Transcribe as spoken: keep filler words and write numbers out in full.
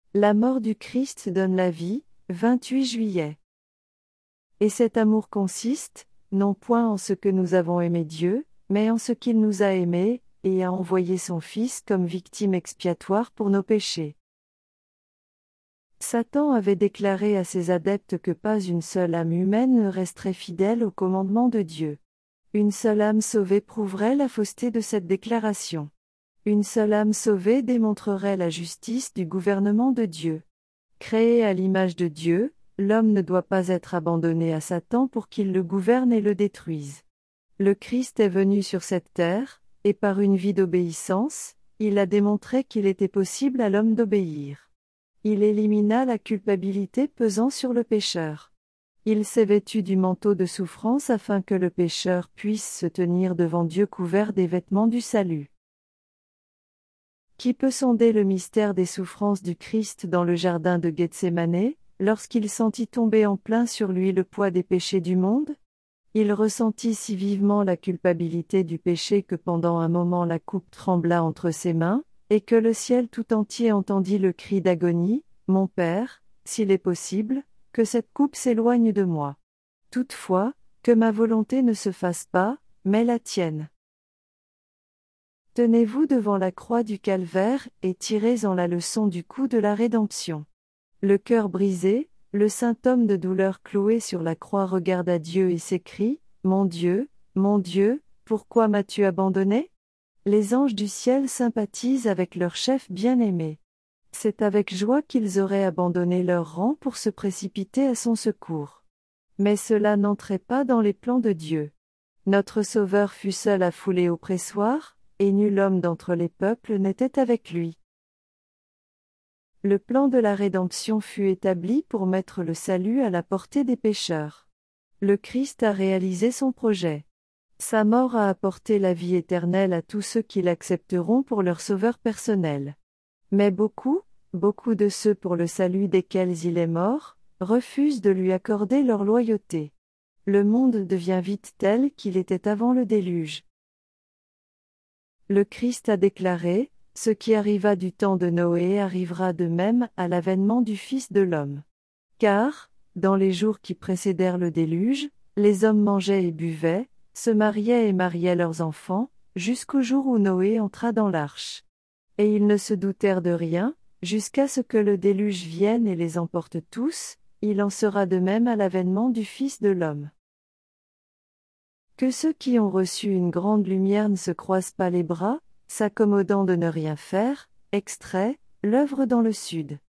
La mort du Christ donne la vie, vingt-huit juillet. Et cet amour consiste, non point en ce que nous avons aimé Dieu, mais en ce qu'il nous a aimés, et a envoyé son Fils comme victime expiatoire pour nos péchés. Satan avait déclaré à ses adeptes que pas une seule âme humaine ne resterait fidèle au commandement de Dieu. Une seule âme sauvée prouverait la fausseté de cette déclaration. Une seule âme sauvée démontrerait la justice du gouvernement de Dieu. Créé à l'image de Dieu, l'homme ne doit pas être abandonné à Satan pour qu'il le gouverne et le détruise. Le Christ est venu sur cette terre, et par une vie d'obéissance, il a démontré qu'il était possible à l'homme d'obéir. Il élimina la culpabilité pesant sur le pécheur. Il s'est vêtu du manteau de souffrance afin que le pécheur puisse se tenir devant Dieu couvert des vêtements du salut. Qui peut sonder le mystère des souffrances du Christ dans le jardin de Gethsémanée, lorsqu'il sentit tomber en plein sur lui le poids des péchés du monde? Il ressentit si vivement la culpabilité du péché que pendant un moment la coupe trembla entre ses mains, et que le ciel tout entier entendit le cri d'agonie, « Mon Père, s'il est possible, que cette coupe s'éloigne de moi. Toutefois, que ma volonté ne se fasse pas, mais la tienne. » Tenez-vous devant la croix du calvaire et tirez en la leçon du coup de la rédemption. Le cœur brisé, le saint homme de douleur cloué sur la croix regarda Dieu et s'écrie, « Mon Dieu, mon Dieu, pourquoi m'as-tu abandonné ?» Les anges du ciel sympathisent avec leur chef bien-aimé. C'est avec joie qu'ils auraient abandonné leur rang pour se précipiter à son secours. Mais cela n'entrait pas dans les plans de Dieu. Notre Sauveur fut seul à fouler au pressoir, et nul homme d'entre les peuples n'était avec lui. Le plan de la rédemption fut établi pour mettre le salut à la portée des pécheurs. Le Christ a réalisé son projet. Sa mort a apporté la vie éternelle à tous ceux qui l'accepteront pour leur sauveur personnel. Mais beaucoup, beaucoup de ceux pour le salut desquels il est mort, refusent de lui accorder leur loyauté. Le monde devient vite tel qu'il était avant le déluge. Le Christ a déclaré, « Ce qui arriva du temps de Noé arrivera de même à l'avènement du Fils de l'homme. » Car, dans les jours qui précédèrent le déluge, les hommes mangeaient et buvaient, se mariaient et mariaient leurs enfants, jusqu'au jour où Noé entra dans l'arche. Et ils ne se doutèrent de rien, jusqu'à ce que le déluge vienne et les emporte tous, il en sera de même à l'avènement du Fils de l'homme. Que ceux qui ont reçu une grande lumière ne se croisent pas les bras, s'accommodant de ne rien faire. Extrait, l'œuvre dans le Sud.